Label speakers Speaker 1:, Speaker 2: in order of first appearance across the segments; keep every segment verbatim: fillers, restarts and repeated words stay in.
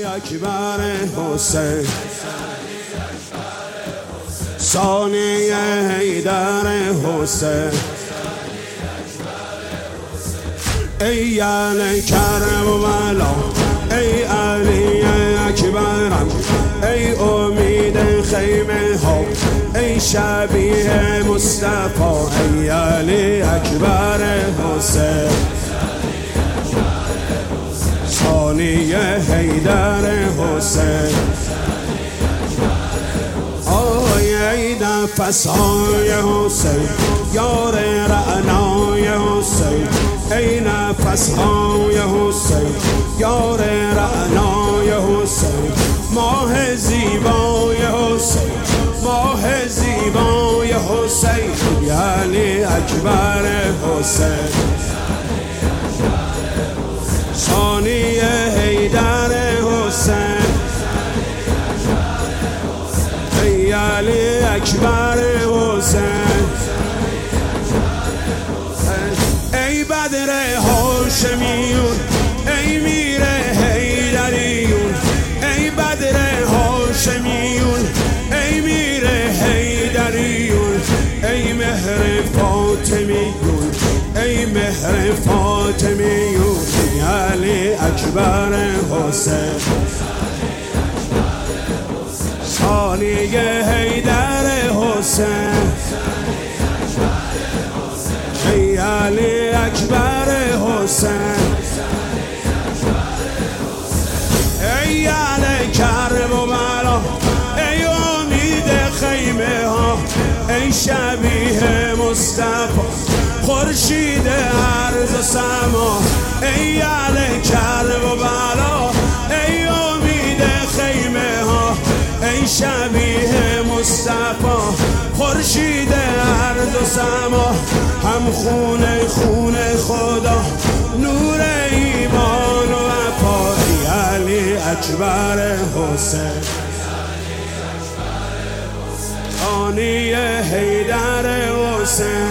Speaker 1: اکبر حسین ثانی حیدر حسین ای اهل کربلا ای علی اکبرم ای امید خیمه ها ای شبیه مصطفی ای علی اکبر حسین ثانی حیدر حسین آی ای نفس‌های حسین یار رعنای حسین ای نفس‌های حسین یار رعنای حسین ماه زیبای حسین ماه زیبای حسین یعنی اکبر حسین ثانی حیدر حسین ای علی اکبر حسین ای بدر هاشمیون ای میر حیدریون ای بدر هاشمیون ای میر حیدریون ای مهر فاطمیون ای مهر فاطمیون ای علی اکبر حسین ثانی حیدر حسین ای علی اکبر حسین ای اهل کربلا ای امید خیمه ها ای شبیه مصطفی خورشید ارض و سما ای اهل کربلا ای امید خیمه ها ای شبیه مصطفی خورشید ارض و سما هم خونه خونه خدا نور ایمان و وفا ای علی اکبر حسین ثانی حیدر حسین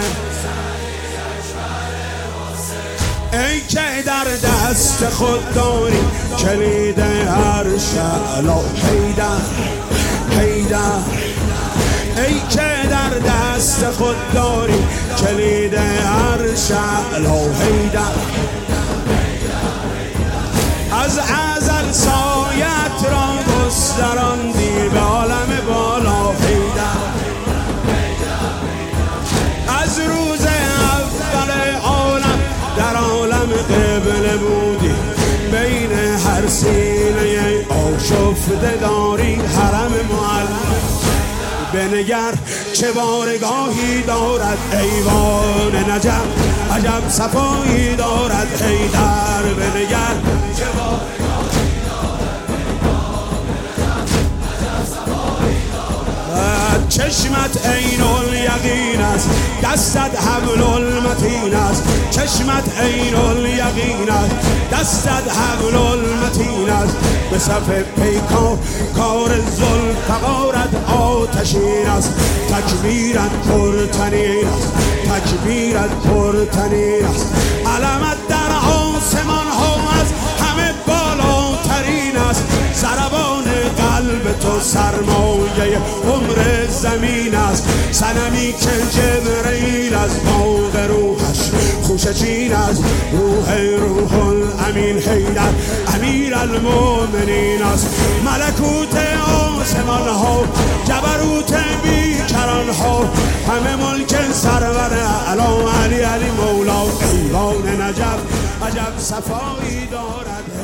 Speaker 1: ای که در دست خود داری کلید هر شعلا حیدر حیدر ای که در دست خود داری کلید هر شعلا حیدر از ازل سایت را گستراندی به عالم بالا حیدر از روز اول عالم در عالم قبله بودی بین هر سینه آشفته داری حرم معلم بنگر چه بارگاهی دارد ایوان نجف عجب صفایی دارد حیدر بنگر چه بارگاهی دارد عجب صفایی دارد چشمت عین الیقین است دستت حبل المتین است چشمت عین الیقین است دستت حبل المتین است به صف پیکان کار ذوالفقارت آتشین است تکبیرت پرتنین است تکبیرت پرتنین است علمت در آسمان ها از همه بالاترین است ضربان قلب تو سرمایه عمر زمین است صنمی که جبرئیل از باغ روحش خوشه چین است روح روح الامین حیدر امیر المؤمنین است ملکوت آسمان ها جبروت بیکران ها همه ملک سرور اعلی علی علی مولا ایوان نجف عجب صفایی دارد